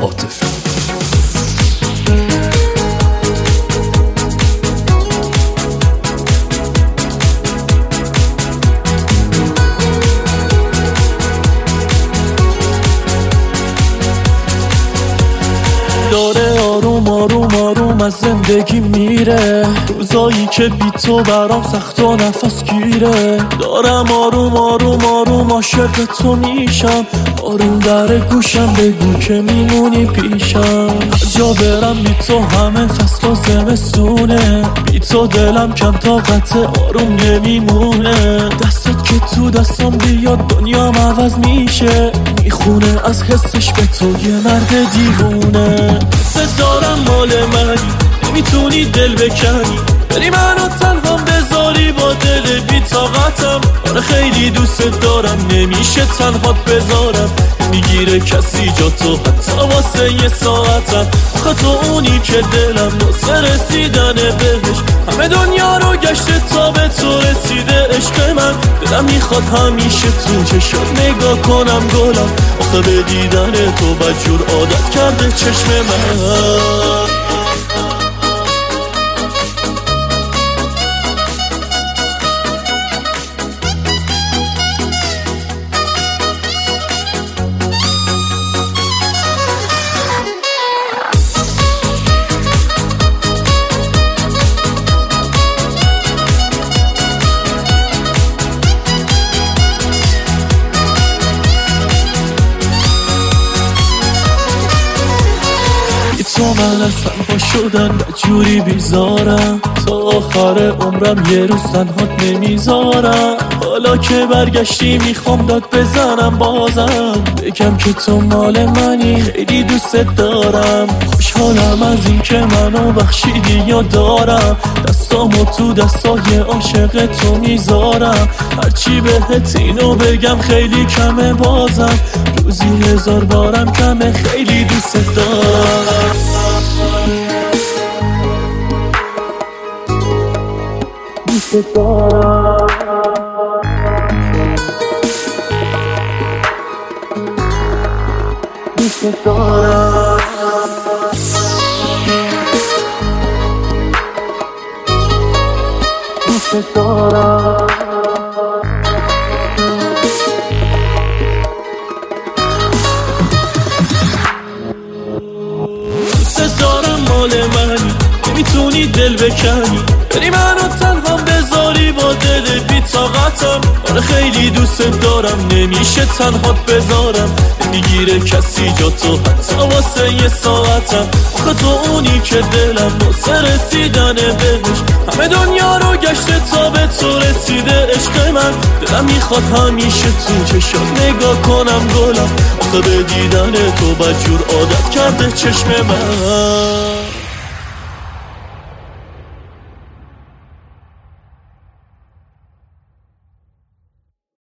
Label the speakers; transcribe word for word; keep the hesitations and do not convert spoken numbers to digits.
Speaker 1: عاطفی.
Speaker 2: داره آروم آروم آروم از زندگی میره، روزایی که بی تو برام سخت و نفس گیره. دارم آروم آروم آروم عاشق تو میشم، آروم در گوشم بگو که میمونی پیشم. از جا برم بی تو همه فصل و زمستونه، بی تو دلم کم طاقت آروم نمیمونه. دستت که تو دستم بیاد دنیام عوض میشه، میخونه از حسش به تو یه مرد دیوونه. دوست دارم مال منی، نمیتونی دل بکنی، بری منو تنها بذاری با دل بی طاقتم. آره خیلی دوست دارم، نمیشه تنها بذارم، میگیره کسی جا تو حتی واسه یه ساعتم. آخه تو اونی که دلم واسه رسیدن بهش همه دنیا رو گشته تا به تو رسیده. عشق من دلم میخواد همیشه تو چشات نگاه کنم گلم، آخه به دیدن تو بدجور عادت کرده چشم من. تو من از تنها شدن جوری بیزارم، تا آخر عمرم یه روز تنهات نمیذارم. حالا که برگشتی میخوام داد بزنم بازم، بگم که تو مال منی، خیلی دوست دارم. خوشحالم از این که منو بخشیدی یا دارم، دستامو تو دستای عاشق تو میذارم. هرچی بهت اینو بگم خیلی کمه بازم، روزی هزار بارم کمه، خیلی دوست دارم. دوست دارم دوست دارم دوست دارم. دوست دارم مال منی، نمیتونی دل بکنی، بری منو تنها بذاری با دل بی طاقتم. آره خیلی دوست دارم، نمیشه تنها بذارم، میگیره کسی جا تو حتی واسه یه ساعتم. آخه تو اونی که دلم واسه رسیدن بهش همه دنیا رو گشته تا به تو رسیده. عشق من دلم میخواد همیشه تو چشات نگاه کنم گلم، آخه به دیدن تو بدجور عادت کرده چشم من.